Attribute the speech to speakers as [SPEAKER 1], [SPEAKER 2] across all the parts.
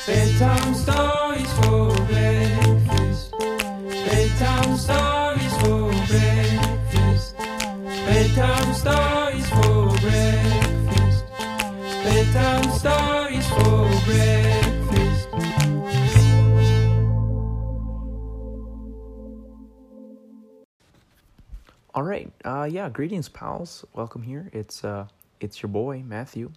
[SPEAKER 1] Bedtime stories for breakfast. Bedtime stories for breakfast. Bedtime stories for breakfast. Bedtime stories for breakfast.
[SPEAKER 2] All right. Yeah. Greetings, pals. Welcome here. It's your boy Matthew.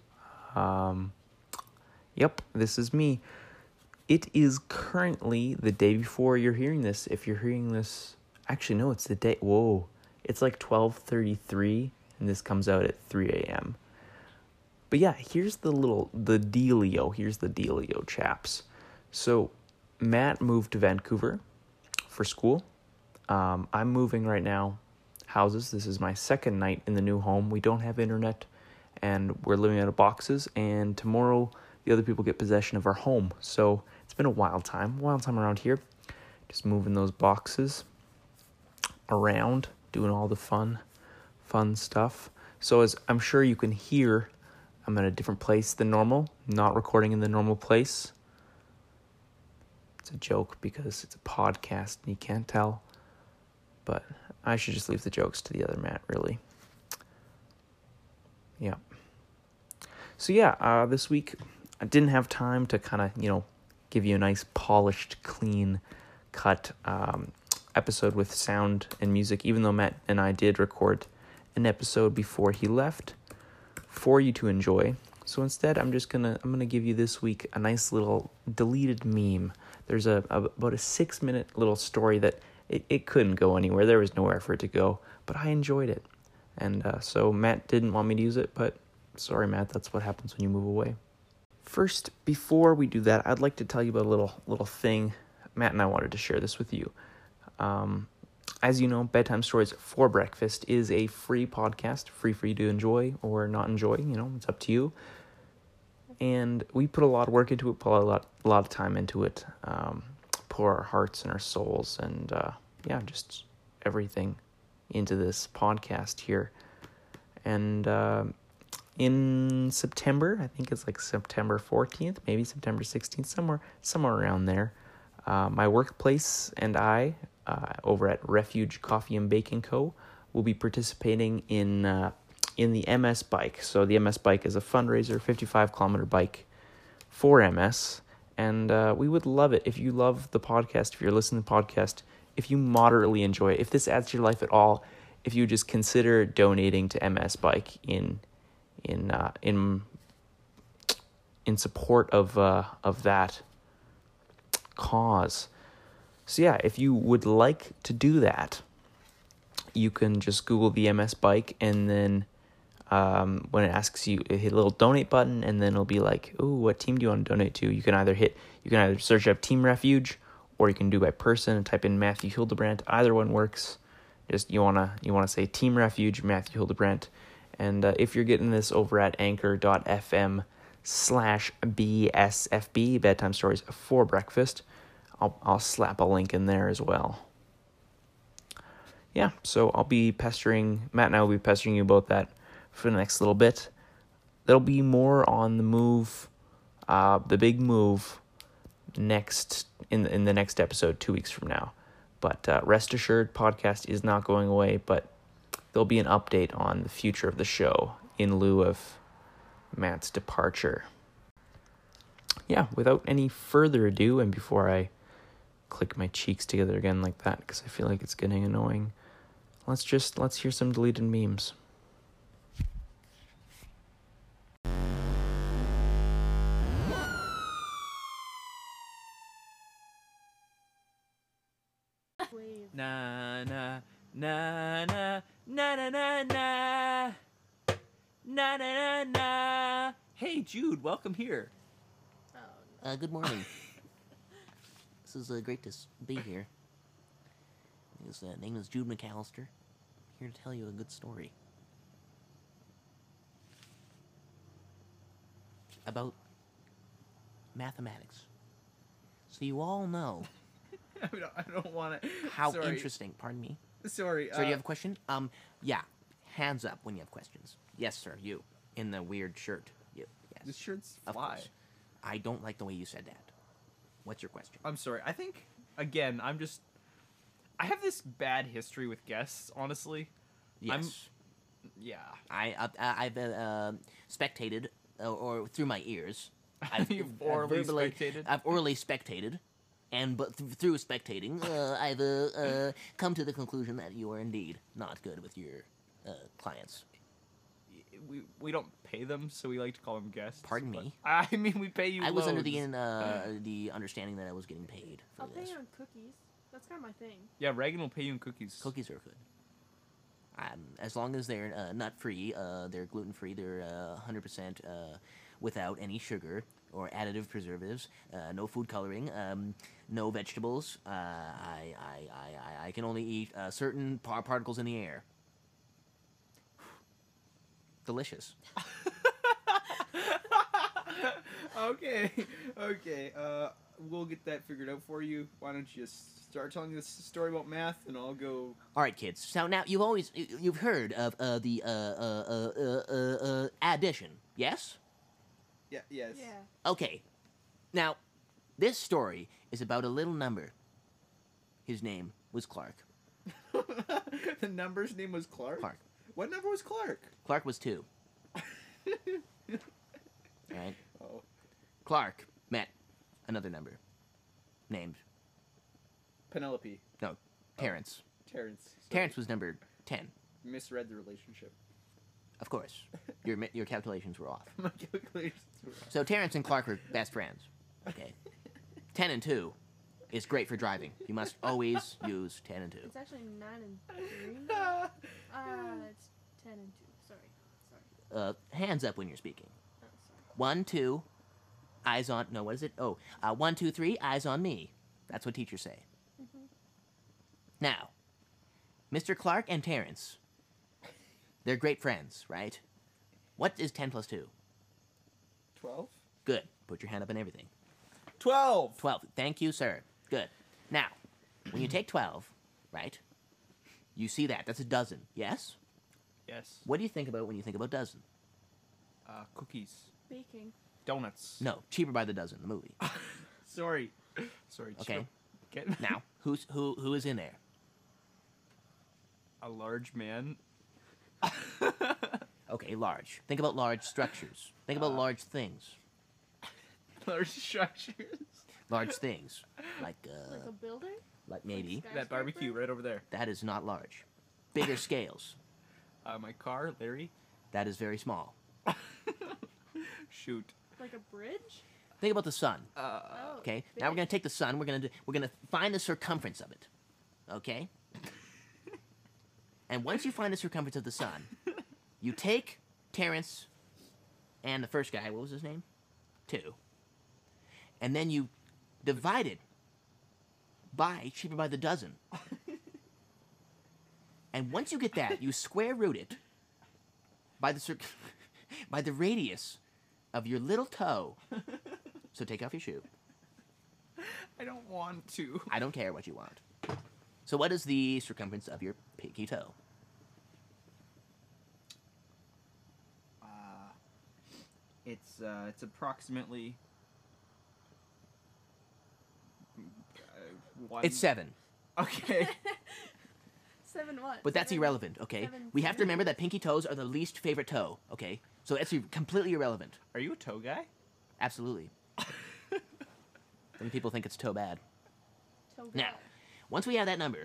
[SPEAKER 2] Yep. This is me. It is currently the day before you're hearing this. If you're hearing this, actually no, it's the day. Whoa, it's like 12:33, and this comes out at 3 a.m. But yeah, here's the dealio. Here's the dealio, chaps. So, Matt moved to Vancouver for school. I'm moving right now. Houses. This is my second night in the new home. We don't have internet, and we're living out of boxes. And tomorrow, the other people get possession of our home. So it's been a wild time around here. Just moving those boxes around, doing all the fun stuff. So as I'm sure you can hear, I'm in a different place than normal. Not recording in the normal place. It's a joke because it's a podcast and you can't tell. But I should just leave the jokes to the other Matt, really. Yeah. So yeah, this week I didn't have time to kind of, give you a nice polished, clean cut episode with sound and music, even though Matt and I did record an episode before he left for you to enjoy. So instead, I'm gonna give you this week a nice little deleted meme. There's about a 6-minute little story that it couldn't go anywhere. There was nowhere for it to go, but I enjoyed it. And so Matt didn't want me to use it, but sorry, Matt, that's what happens when you move away. First, before we do that, I'd like to tell you about a little thing. Matt and I wanted to share this with you. As you know, Bedtime Stories for Breakfast is a free podcast, free for you to enjoy or not enjoy. It's up to you. And we put a lot of work into it, put a lot of time into it, pour our hearts and our souls and, just everything into this podcast here. And in September, I think it's like September 14th, maybe September 16th, somewhere around there, my workplace and I, over at Refuge Coffee and Bacon Co., will be participating in the MS Bike. So the MS Bike is a fundraiser, 55-kilometer bike for MS, and we would love it if you love the podcast, if you're listening to the podcast, if you moderately enjoy it, if this adds to your life at all, if you just consider donating to MS Bike in support of that cause. So yeah, if you would like to do that, you can just Google the MS Bike, and then when it asks you, hit a little donate button, and then it'll be like, "Ooh, what team do you want to donate to?" You can either search up Team Refuge, or you can do by person and type in Matthew Hildebrandt. Either one works. Just you wanna say Team Refuge, Matthew Hildebrandt. And if you're getting this over at anchor.fm/BSFB, Bedtime Stories for Breakfast, I'll slap a link in there as well. Yeah, so Matt and I will be pestering you about that for the next little bit. There'll be more on the move, the big move, next in the next episode 2 weeks from now. But rest assured, podcast is not going away, but there'll be an update on the future of the show in lieu of Matt's departure. Yeah, without any further ado, and before I click my cheeks together again like that, because I feel like it's getting annoying, let's hear some deleted memes.
[SPEAKER 3] Na na na na na na na na na na na. Hey Jude, welcome here.
[SPEAKER 4] Good morning. This is great to be here. His name is Jude McAllister. Here to tell you a good story about mathematics. So you all know
[SPEAKER 3] I don't want to.
[SPEAKER 4] how interesting. Pardon me.
[SPEAKER 3] Sorry.
[SPEAKER 4] Sir, do you have a question? Yeah. Hands up when you have questions. Yes, sir. You in the weird shirt. You. Yes.
[SPEAKER 3] The shirts
[SPEAKER 4] Of
[SPEAKER 3] fly.
[SPEAKER 4] course. I don't like the way you said that. What's your question?
[SPEAKER 3] I'm sorry. I think again, I have this bad history with guests. Honestly,
[SPEAKER 4] Yes.
[SPEAKER 3] yeah.
[SPEAKER 4] I've spectated, or through my ears.
[SPEAKER 3] You've orally spectated?
[SPEAKER 4] I've orally spectated, and through spectating, I've come to the conclusion that you are indeed not good with your clients.
[SPEAKER 3] We don't pay them, so we like to call them guests.
[SPEAKER 4] Pardon
[SPEAKER 3] but-
[SPEAKER 4] me?
[SPEAKER 3] I mean, we pay you.
[SPEAKER 4] I was under
[SPEAKER 3] loads.
[SPEAKER 4] the understanding that I was getting paid for
[SPEAKER 5] I'll pay
[SPEAKER 4] this.
[SPEAKER 5] you on cookies. That's kind of my thing.
[SPEAKER 3] Yeah, Reagan will pay you in cookies.
[SPEAKER 4] Cookies are good. As long as they're nut free, they're gluten free, they're 100% without any sugar or additive preservatives, no food coloring, no vegetables. I can only eat certain particles in the air. Delicious.
[SPEAKER 6] Okay. We'll get that figured out for you. Why don't you just start telling us a story about math, and I'll go.
[SPEAKER 4] All right, kids. So now you've heard of the addition, yes?
[SPEAKER 6] Yeah. Yes.
[SPEAKER 5] Yeah.
[SPEAKER 4] Okay. Now, this story is about a little number. His name was Clark.
[SPEAKER 6] The number's name was Clark.
[SPEAKER 4] Clark.
[SPEAKER 6] What number was Clark?
[SPEAKER 4] Clark was 2. Right?
[SPEAKER 6] Oh.
[SPEAKER 4] Clark met another number named
[SPEAKER 6] Penelope.
[SPEAKER 4] Terrence.
[SPEAKER 6] Terrence. Sorry.
[SPEAKER 4] Terrence was number 10.
[SPEAKER 6] Misread the relationship.
[SPEAKER 4] Of course. Your calculations were off.
[SPEAKER 6] My calculations were off.
[SPEAKER 4] So Terrence and Clark were best friends. Okay. 10 and 2 is great for driving. You must always use 10 and 2.
[SPEAKER 5] It's actually 9 and 3. It's 10 and 2. Sorry.
[SPEAKER 4] Hands up when you're speaking.
[SPEAKER 5] Oh, sorry.
[SPEAKER 4] 1, 2, eyes on. No, what is it? 1, 2, 3, eyes on me. That's what teachers say. Now, Mr. Clark and Terrence, they're great friends, right? What is 10 plus 2?
[SPEAKER 6] 12?
[SPEAKER 4] Good. Put your hand up and everything.
[SPEAKER 6] 12!
[SPEAKER 4] 12. Thank you, sir. Good. Now, when you take 12, right? You see that. That's a dozen. Yes?
[SPEAKER 3] Yes.
[SPEAKER 4] What do you think about when you think about dozen?
[SPEAKER 3] Cookies.
[SPEAKER 5] Baking.
[SPEAKER 3] Donuts.
[SPEAKER 4] No, Cheaper by the Dozen, the movie.
[SPEAKER 3] Sorry.
[SPEAKER 4] Okay.
[SPEAKER 3] Get
[SPEAKER 4] Now, who is in there?
[SPEAKER 3] a large man.
[SPEAKER 4] Okay, large. Think about large structures. Think about large things.
[SPEAKER 3] Large structures.
[SPEAKER 4] Large things. Like
[SPEAKER 5] Like a building?
[SPEAKER 4] maybe.
[SPEAKER 5] Like
[SPEAKER 3] That barbecue right over there.
[SPEAKER 4] That is not large. Bigger scales.
[SPEAKER 3] My car, Larry.
[SPEAKER 4] That is very small.
[SPEAKER 3] Shoot.
[SPEAKER 5] Like a bridge?
[SPEAKER 4] Think about the sun.
[SPEAKER 5] Oh.
[SPEAKER 4] Okay. Now we're gonna take the sun. We're gonna find the circumference of it. Okay. And once you find the circumference of the sun, you take Terrence and the first guy. What was his name? 2. And then you divide it by Cheaper by the Dozen. And once you get that, you square root it by the by the radius of your little toe. So take off your shoe.
[SPEAKER 3] I don't want to.
[SPEAKER 4] I don't care what you want. So what is the circumference of your pinky toe?
[SPEAKER 3] It's approximately. One.
[SPEAKER 4] It's 7.
[SPEAKER 3] Okay.
[SPEAKER 5] 7 what?
[SPEAKER 4] But that's
[SPEAKER 5] 7?
[SPEAKER 4] irrelevant, okay?
[SPEAKER 5] 7
[SPEAKER 4] We have to remember that pinky toes are the least favorite toe, okay? So that's completely irrelevant.
[SPEAKER 3] Are you a toe guy?
[SPEAKER 4] Absolutely. Some people think it's toe bad.
[SPEAKER 5] Toe
[SPEAKER 4] Now,
[SPEAKER 5] guy.
[SPEAKER 4] once we have that number,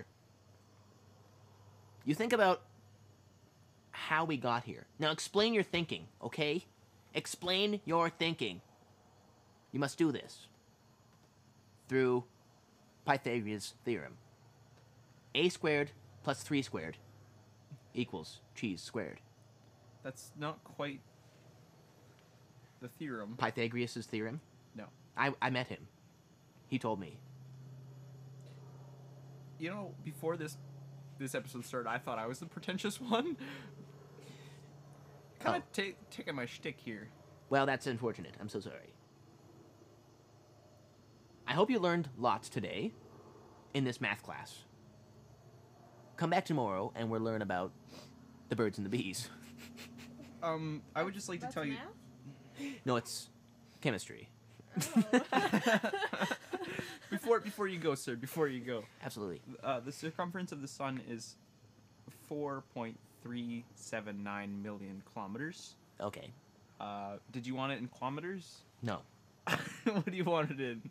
[SPEAKER 4] you think about how we got here. Now explain your thinking, okay? Explain your thinking. You must do this through Pythagoras' theorem. A squared plus 3 squared equals cheese squared.
[SPEAKER 3] That's not quite the theorem.
[SPEAKER 4] Pythagoras' theorem?
[SPEAKER 3] No.
[SPEAKER 4] I met him. He told me.
[SPEAKER 3] You know, before this episode started, I thought I was the pretentious one. Kind of taking my shtick here.
[SPEAKER 4] Well, that's unfortunate. I'm so sorry. I hope you learned lots today in this math class. Come back tomorrow and we'll learn about the birds and the bees.
[SPEAKER 6] I would just like to
[SPEAKER 5] That's
[SPEAKER 6] tell you.
[SPEAKER 5] math?
[SPEAKER 4] No, it's chemistry.
[SPEAKER 6] Before you go, sir, before you go.
[SPEAKER 4] Absolutely.
[SPEAKER 6] The circumference of the sun is 4.379 million kilometers.
[SPEAKER 4] Okay.
[SPEAKER 6] Did you want it in kilometers?
[SPEAKER 4] No.
[SPEAKER 6] What do you want it in?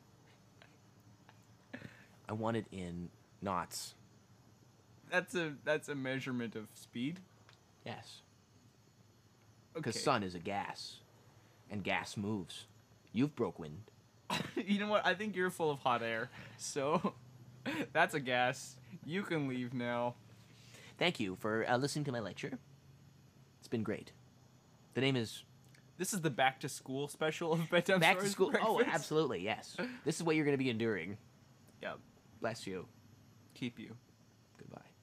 [SPEAKER 4] I want it in knots.
[SPEAKER 6] That's a measurement of speed.
[SPEAKER 4] Yes.
[SPEAKER 6] Okay.
[SPEAKER 4] Because sun is a gas, and gas moves. You've broke wind.
[SPEAKER 6] You know what? I think you're full of hot air. So that's a gas. You can leave now.
[SPEAKER 4] Thank you for listening to my lecture. It's been great. The name is
[SPEAKER 6] This is the back to school special of bedtime
[SPEAKER 4] Back to
[SPEAKER 6] Stories
[SPEAKER 4] School. Oh,
[SPEAKER 6] Breakfast.
[SPEAKER 4] absolutely, yes. This is what you're going to be enduring.
[SPEAKER 6] Yeah.
[SPEAKER 4] Bless you.
[SPEAKER 6] Keep you.
[SPEAKER 4] Goodbye.